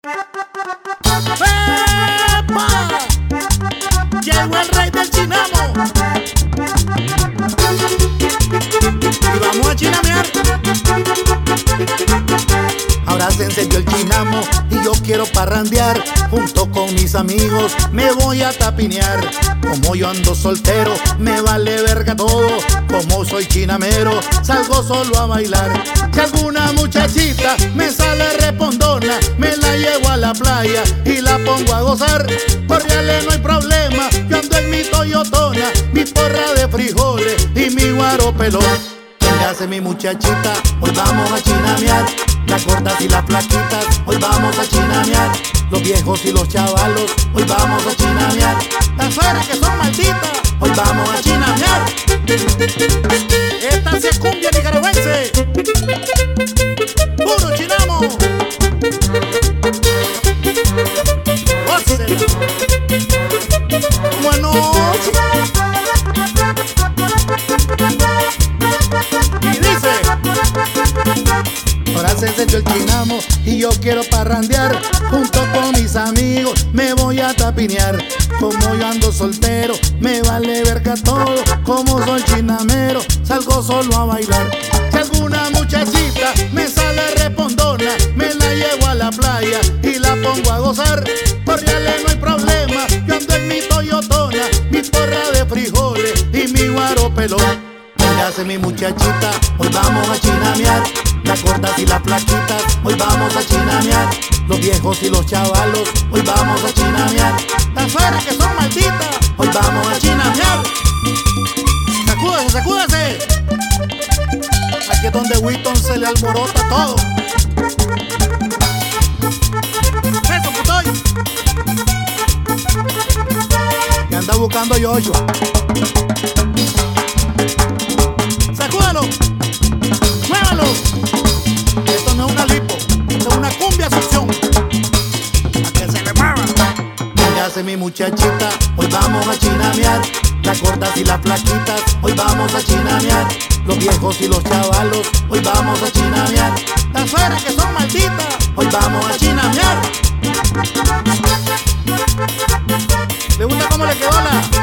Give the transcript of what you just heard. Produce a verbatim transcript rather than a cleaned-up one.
¡Epa! Llegó el rey del chinamo y vamos a chinamear. Ahora se encendió el chinamo y yo quiero parrandear. Junto con mis amigos me voy a tapinear. Como yo ando soltero, me vale verga todo. Como soy chinamero, salgo solo a bailar. Si alguna muchachita me sale respondona, me la llevo a la playa y la pongo a gozar. Por reales no hay problema, yo ando en mi toyotona, mi porra de frijoles y mi guaro pelón. Véngase mi muchachita, hoy vamos a chinamear. Las gordas y las flaquitas, hoy vamos a chinamear. Los viejos y los chavalos, hoy vamos a chinamear. Las suegras que son malditas, hoy vamos a chinamear. Esta sí es cumbia nicaragüense, puro chinamo. Gócela. Bueno, y dice: ahora se encendió el chinamo y yo quiero parrandear. Junto con mis amigos me voy a tapinear. Como yo ando soltero, me vale verga todo. Como soy chinamero, salgo solo a bailar. Si alguna muchachita me sale respondona, me la llevo a la playa y la pongo a gozar. Por reales no hay problema, yo ando en mi toyotona, mi porra de frijoles y mi guaro pelón. Véngase mi muchachita, hoy vamos a chinamear. Las gordas y las flaquitas, hoy vamos a chinamear. Los viejos y los chavalos, hoy vamos a chinamear. Las suegras que son malditas, hoy vamos a chinamear. Sacúdase, sacúdase. Aquí es donde Winston se le alborota todo. Eso, putoy. Que anda buscando Joshua. Sacúdalo, muévalo. Esto no es una lipo, esto es una cumbia succión. A que se le mueva. Véngase mi muchachita, hoy vamos a chinamear. Las gordas y las flaquitas, hoy vamos a chinamear. Los viejos y los chavalos, hoy vamos a chinamear. Las suegras que son malditas, hoy vamos a chinamear. ¿Le gusta cómo le quedó la?